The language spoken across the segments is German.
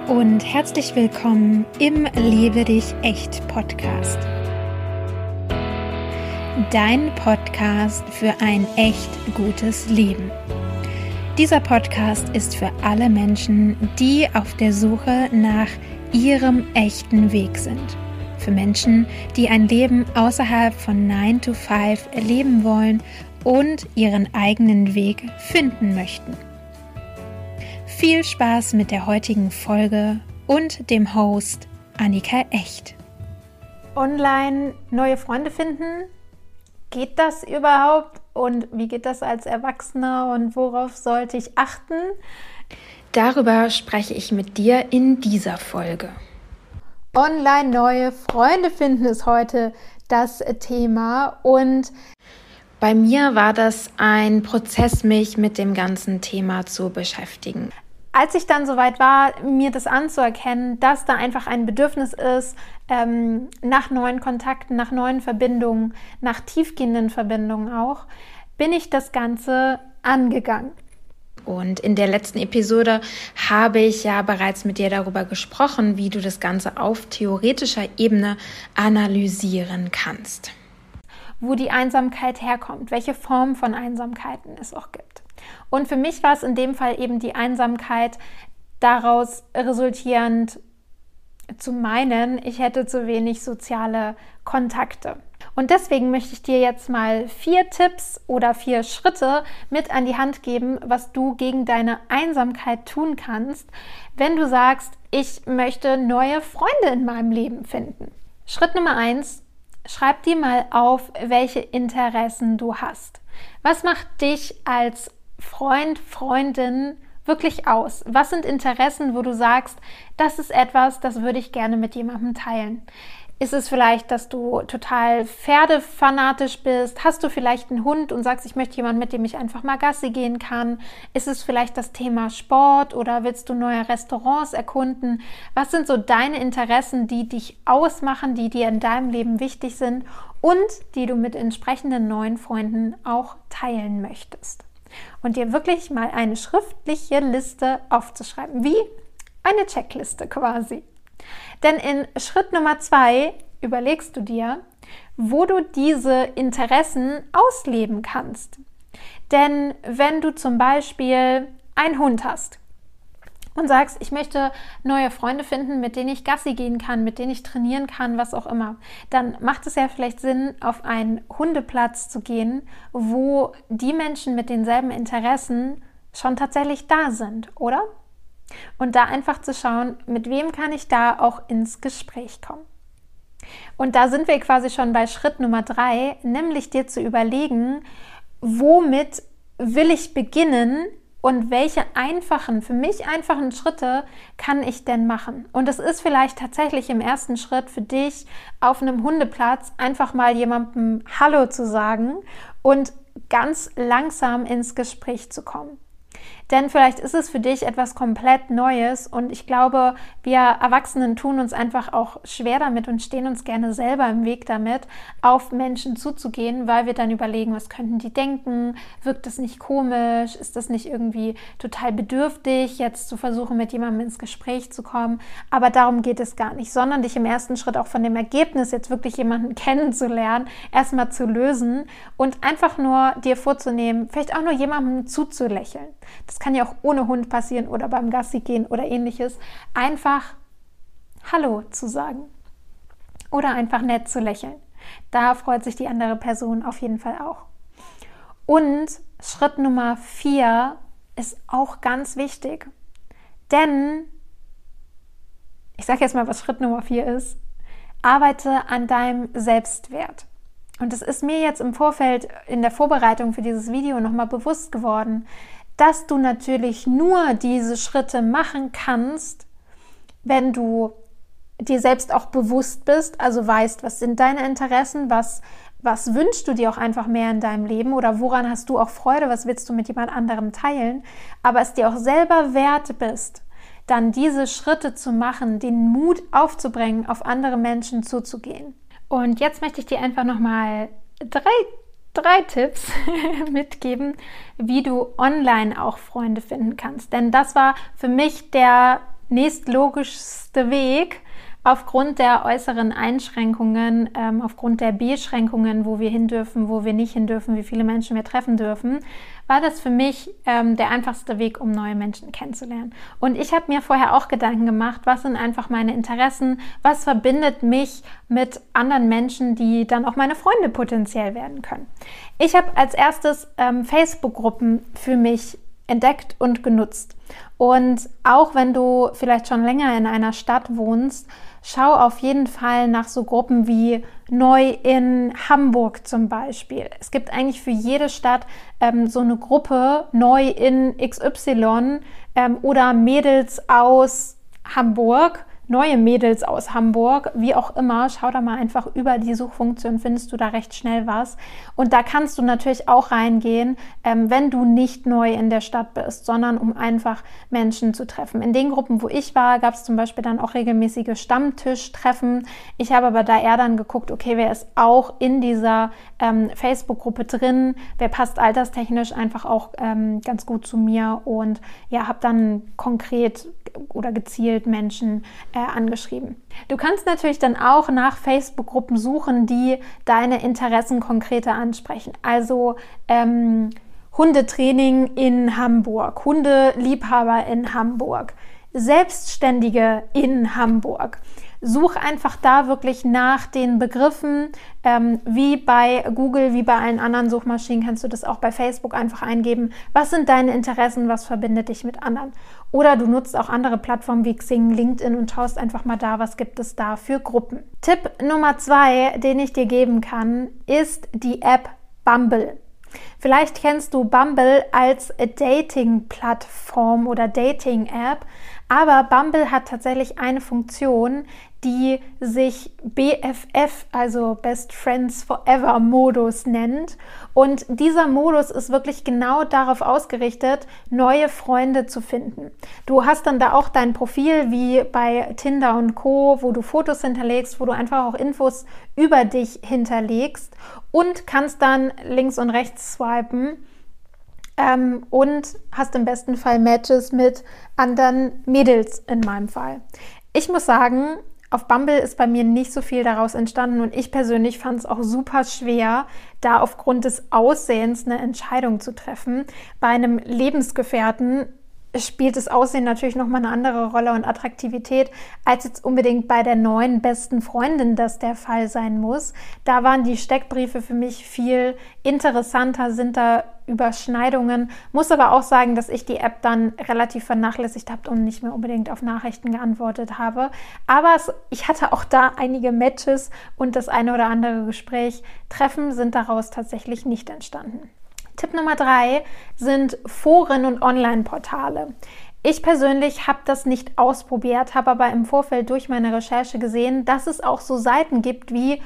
und herzlich willkommen im Lebe dich echt Podcast. Dein Podcast für ein echt gutes Leben. Dieser Podcast ist für alle Menschen, die auf der Suche nach ihrem echten Weg sind. Für Menschen, die ein Leben außerhalb von 9 to 5 leben wollen und ihren eigenen Weg finden möchten. Viel Spaß mit der heutigen Folge und dem Host Annika Echt. Online neue Freunde finden? Geht das überhaupt? Und wie geht das als Erwachsener und worauf sollte ich achten? Darüber spreche ich mit dir in dieser Folge. Online neue Freunde finden ist heute das Thema und bei mir war das ein Prozess, mich mit dem ganzen Thema zu beschäftigen. Als ich dann soweit war, mir das anzuerkennen, dass da einfach ein Bedürfnis ist, nach neuen Kontakten, nach neuen Verbindungen, nach tiefgehenden Verbindungen auch, bin ich das Ganze angegangen. Und in der letzten Episode habe ich ja bereits mit dir darüber gesprochen, wie du das Ganze auf theoretischer Ebene analysieren kannst. Wo die Einsamkeit herkommt, welche Form von Einsamkeiten es auch gibt. Und für mich war es in dem Fall eben die Einsamkeit, daraus resultierend zu meinen, ich hätte zu wenig soziale Kontakte. Und deswegen möchte ich dir jetzt mal 4 Tipps oder 4 Schritte mit an die Hand geben, was du gegen deine Einsamkeit tun kannst, wenn du sagst, ich möchte neue Freunde in meinem Leben finden. Schritt Nummer 1, schreib dir mal auf, welche Interessen du hast. Was macht dich als Freund, Freundin wirklich aus? Was sind Interessen, wo du sagst, das ist etwas, das würde ich gerne mit jemandem teilen? Ist es vielleicht, dass du total pferdefanatisch bist? Hast du vielleicht einen Hund und sagst, ich möchte jemanden, mit dem ich einfach mal Gassi gehen kann? Ist es vielleicht das Thema Sport oder willst du neue Restaurants erkunden? Was sind so deine Interessen, die dich ausmachen, die dir in deinem Leben wichtig sind und die du mit entsprechenden neuen Freunden auch teilen möchtest? Und dir wirklich mal eine schriftliche Liste aufzuschreiben, wie eine Checkliste quasi. Denn in Schritt Nummer 2 überlegst du dir, wo du diese Interessen ausleben kannst. Denn wenn du zum Beispiel einen Hund hast und sagst, ich möchte neue Freunde finden, mit denen ich Gassi gehen kann, mit denen ich trainieren kann, was auch immer, dann macht es ja vielleicht Sinn, auf einen Hundeplatz zu gehen, wo die Menschen mit denselben Interessen schon tatsächlich da sind, oder? Und da einfach zu schauen, mit wem kann ich da auch ins Gespräch kommen. Und da sind wir quasi schon bei Schritt Nummer 3, nämlich dir zu überlegen, womit will ich beginnen und welche für mich einfachen Schritte kann ich denn machen? Und es ist vielleicht tatsächlich im ersten Schritt für dich auf einem Hundeplatz einfach mal jemandem Hallo zu sagen und ganz langsam ins Gespräch zu kommen. Denn vielleicht ist es für dich etwas komplett Neues und ich glaube, wir Erwachsenen tun uns einfach auch schwer damit und stehen uns gerne selber im Weg damit, auf Menschen zuzugehen, weil wir dann überlegen, was könnten die denken, wirkt das nicht komisch, ist das nicht irgendwie total bedürftig, jetzt zu versuchen, mit jemandem ins Gespräch zu kommen, aber darum geht es gar nicht, sondern dich im ersten Schritt auch von dem Ergebnis, jetzt wirklich jemanden kennenzulernen, erstmal zu lösen und einfach nur dir vorzunehmen, vielleicht auch nur jemandem zuzulächeln. Das kann ja auch ohne Hund passieren oder beim Gassi gehen oder ähnliches. Einfach Hallo zu sagen oder einfach nett zu lächeln. Da freut sich die andere Person auf jeden Fall auch. Und Schritt Nummer 4 ist auch ganz wichtig, denn ich sage jetzt mal, was Schritt Nummer 4 ist. Arbeite an deinem Selbstwert. Und es ist mir jetzt im Vorfeld in der Vorbereitung für dieses Video nochmal bewusst geworden, dass du natürlich nur diese Schritte machen kannst, wenn du dir selbst auch bewusst bist, also weißt, was sind deine Interessen, was wünschst du dir auch einfach mehr in deinem Leben oder woran hast du auch Freude, was willst du mit jemand anderem teilen, aber es dir auch selber wert bist, dann diese Schritte zu machen, den Mut aufzubringen, auf andere Menschen zuzugehen. Und jetzt möchte ich dir einfach nochmal drei Tipps mitgeben, wie du online auch Freunde finden kannst. Denn das war für mich der nächstlogischste Weg, aufgrund der äußeren Einschränkungen, aufgrund der Beschränkungen, wo wir hin dürfen, wo wir nicht hin dürfen, wie viele Menschen wir treffen dürfen, war das für mich der einfachste Weg, um neue Menschen kennenzulernen. Und ich habe mir vorher auch Gedanken gemacht, was sind einfach meine Interessen, was verbindet mich mit anderen Menschen, die dann auch meine Freunde potenziell werden können. Ich habe als erstes Facebook-Gruppen für mich entdeckt und genutzt. Und auch wenn du vielleicht schon länger in einer Stadt wohnst, schau auf jeden Fall nach so Gruppen wie Neu in Hamburg zum Beispiel. Es gibt eigentlich für jede Stadt so eine Gruppe Neu in XY oder Mädels aus Hamburg, neue Mädels aus Hamburg, wie auch immer. Schau da mal einfach über die Suchfunktion, findest du da recht schnell was. Und da kannst du natürlich auch reingehen, wenn du nicht neu in der Stadt bist, sondern um einfach Menschen zu treffen. In den Gruppen, wo ich war, gab es zum Beispiel dann auch regelmäßige Stammtischtreffen. Ich habe aber da eher dann geguckt, okay, wer ist auch in dieser Facebook-Gruppe drin, wer passt alterstechnisch einfach auch ganz gut zu mir und ja, habe dann konkret oder gezielt Menschen angeschrieben. Du kannst natürlich dann auch nach Facebook-Gruppen suchen, die deine Interessen konkreter ansprechen. Also Hundetraining in Hamburg, Hundeliebhaber in Hamburg, Selbstständige in Hamburg. Such einfach da wirklich nach den Begriffen, wie bei Google, wie bei allen anderen Suchmaschinen, kannst du das auch bei Facebook einfach eingeben. Was sind deine Interessen, was verbindet dich mit anderen? Oder du nutzt auch andere Plattformen wie Xing, LinkedIn und schaust einfach mal da, was gibt es da für Gruppen. Tipp Nummer 2, den ich dir geben kann, ist die App Bumble. Vielleicht kennst du Bumble als Dating-Plattform oder Dating-App, aber Bumble hat tatsächlich eine Funktion, die sich BFF, also Best Friends Forever Modus nennt. Und dieser Modus ist wirklich genau darauf ausgerichtet, neue Freunde zu finden. Du hast dann da auch dein Profil wie bei Tinder und Co., wo du Fotos hinterlegst, wo du einfach auch Infos über dich hinterlegst und kannst dann links und rechts swipen. Und hast im besten Fall Matches mit anderen Mädels in meinem Fall. Ich muss sagen, auf Bumble ist bei mir nicht so viel daraus entstanden und ich persönlich fand es auch super schwer, da aufgrund des Aussehens eine Entscheidung zu treffen. Bei einem Lebensgefährten spielt das Aussehen natürlich nochmal eine andere Rolle und Attraktivität, als jetzt unbedingt bei der neuen besten Freundin das der Fall sein muss. Da waren die Steckbriefe für mich viel interessanter, sind da Überschneidungen. Muss aber auch sagen, dass ich die App dann relativ vernachlässigt habe und nicht mehr unbedingt auf Nachrichten geantwortet habe. Aber ich hatte auch da einige Matches und das eine oder andere Gespräch. Treffen sind daraus tatsächlich nicht entstanden. Tipp Nummer 3 sind Foren und Online-Portale. Ich persönlich habe das nicht ausprobiert, habe aber im Vorfeld durch meine Recherche gesehen, dass es auch so Seiten gibt wie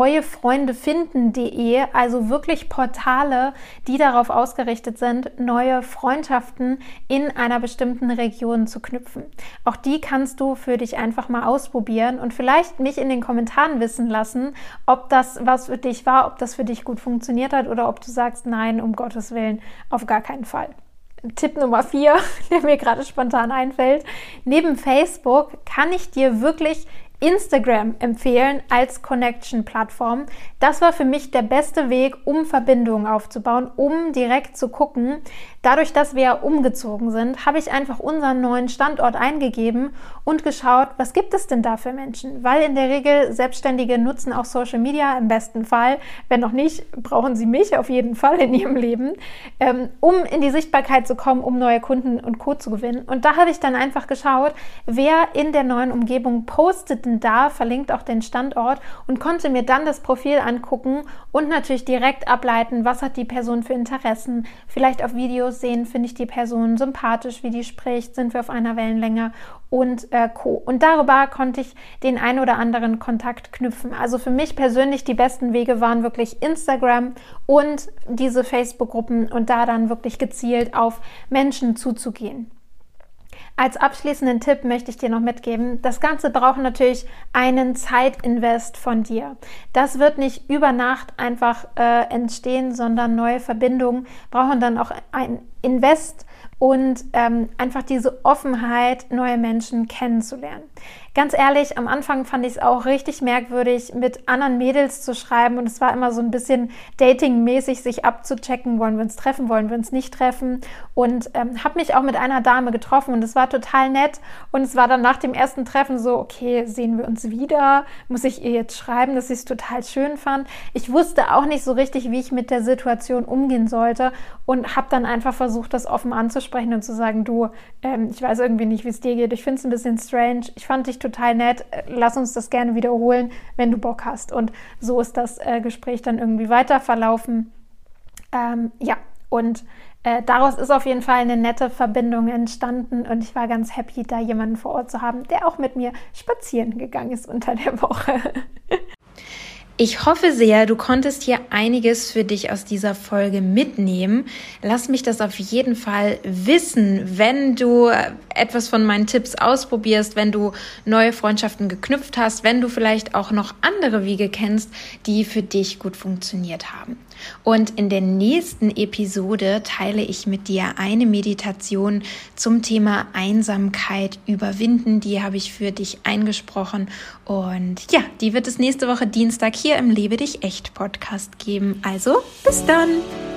neuefreundefinden.de, also wirklich Portale, die darauf ausgerichtet sind, neue Freundschaften in einer bestimmten Region zu knüpfen. Auch die kannst du für dich einfach mal ausprobieren und vielleicht mich in den Kommentaren wissen lassen, ob das was für dich war, ob das für dich gut funktioniert hat oder ob du sagst, nein, um Gottes Willen, auf gar keinen Fall. Tipp Nummer 4, der mir gerade spontan einfällt. Neben Facebook kann ich dir wirklich Instagram empfehlen als Connection-Plattform. Das war für mich der beste Weg, um Verbindungen aufzubauen, um direkt zu gucken. Dadurch, dass wir umgezogen sind, habe ich einfach unseren neuen Standort eingegeben und geschaut, was gibt es denn da für Menschen? Weil in der Regel Selbstständige nutzen auch Social Media im besten Fall. Wenn noch nicht, brauchen sie mich auf jeden Fall in ihrem Leben, um in die Sichtbarkeit zu kommen, um neue Kunden und Co. zu gewinnen. Und da habe ich dann einfach geschaut, wer in der neuen Umgebung postet da, verlinkt auch den Standort und konnte mir dann das Profil angucken und natürlich direkt ableiten, was hat die Person für Interessen, vielleicht auf Videos sehen, finde ich die Person sympathisch, wie die spricht, sind wir auf einer Wellenlänge und Co. Und darüber konnte ich den ein oder anderen Kontakt knüpfen. Also für mich persönlich die besten Wege waren wirklich Instagram und diese Facebook-Gruppen und da dann wirklich gezielt auf Menschen zuzugehen. Als abschließenden Tipp möchte ich dir noch mitgeben, das Ganze braucht natürlich einen Zeitinvest von dir. Das wird nicht über Nacht einfach entstehen, sondern neue Verbindungen brauchen dann auch ein Invest und einfach diese Offenheit, neue Menschen kennenzulernen. Ganz ehrlich, am Anfang fand ich es auch richtig merkwürdig, mit anderen Mädels zu schreiben und es war immer so ein bisschen datingmäßig, sich abzuchecken, wollen wir uns treffen, wollen wir uns nicht treffen, und habe mich auch mit einer Dame getroffen und es war total nett und es war dann nach dem ersten Treffen so, okay, sehen wir uns wieder? Muss ich ihr jetzt schreiben, dass ich es total schön fand? Ich wusste auch nicht so richtig, wie ich mit der Situation umgehen sollte und habe dann einfach versucht, das offen anzusprechen und zu sagen, du, ich weiß irgendwie nicht, wie es dir geht, ich finde es ein bisschen strange, ich fand dich total nett, lass uns das gerne wiederholen, wenn du Bock hast. Und so ist das Gespräch dann irgendwie weiter verlaufen. Daraus ist auf jeden Fall eine nette Verbindung entstanden und ich war ganz happy, da jemanden vor Ort zu haben, der auch mit mir spazieren gegangen ist unter der Woche. Ich hoffe sehr, du konntest hier einiges für dich aus dieser Folge mitnehmen. Lass mich das auf jeden Fall wissen, wenn du etwas von meinen Tipps ausprobierst, wenn du neue Freundschaften geknüpft hast, wenn du vielleicht auch noch andere Wege kennst, die für dich gut funktioniert haben. Und in der nächsten Episode teile ich mit dir eine Meditation zum Thema Einsamkeit überwinden. Die habe ich für dich eingesprochen und ja, die wird es nächste Woche Dienstag hier im Lebe dich echt Podcast geben. Also bis dann!